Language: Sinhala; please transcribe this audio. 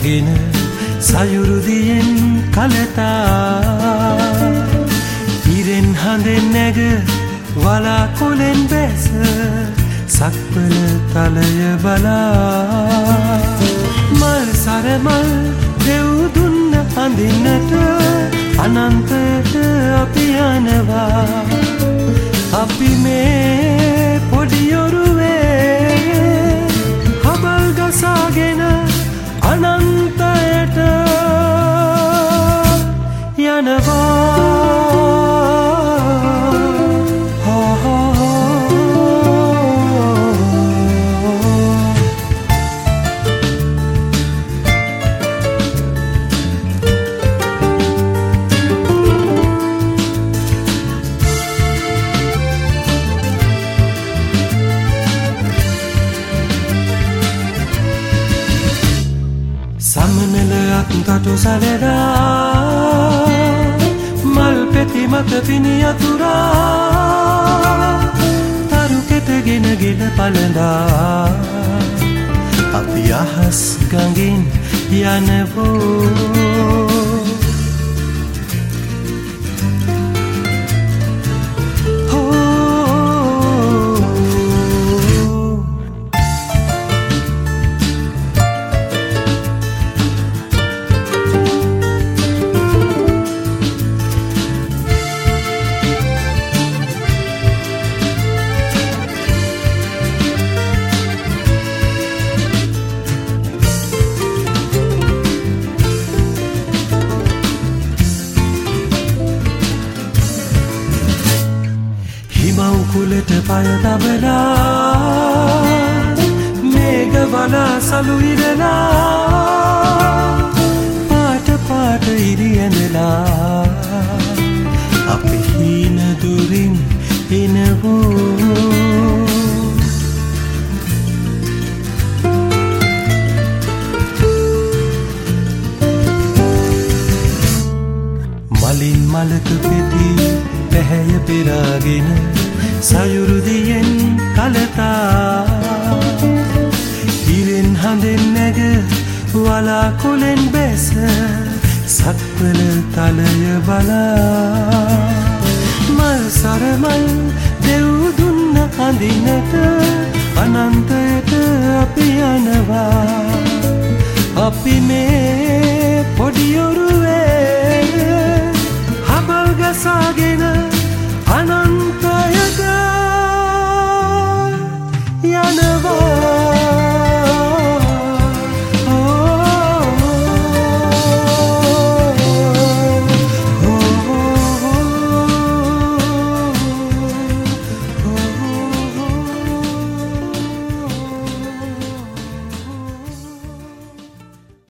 පෙරාගෙන සයුරුදියෙන් කලතා ඉරෙන් හඳෙන් නැග වලාකුලෙන් බැස සක්වල තලය බලා මල් සරමල් දෙව් දුන්න අඳින්නට අනන්තයට අපි යනවා අපි මේ පොඩියොරුවේ හබල් ගසාගෙන අනන්තයට යනවා සමනලයක් තටු සැලෙනා මල් පෙති මත පිණි අතුරා තරු කෙටගෙන ගෙන පළඳා අපි අහස් ගඟින් යනවෝ මව්කුලට පය තබලා මේඝ වලා සලු ඉරලා පාට පාට ඉරි ඇඳලා අපි හීන දුරින් එනවෝ මලින් මලක පෙති පැහැය පෙරාගෙන සයුරුදියෙන් කලතා ඉරෙන් හඳෙන් නැග වලාකුලෙන් බැස සක්වල තලය බලා මල් සරමල් දෙව් දුන්න අඳින්නට අනන්ත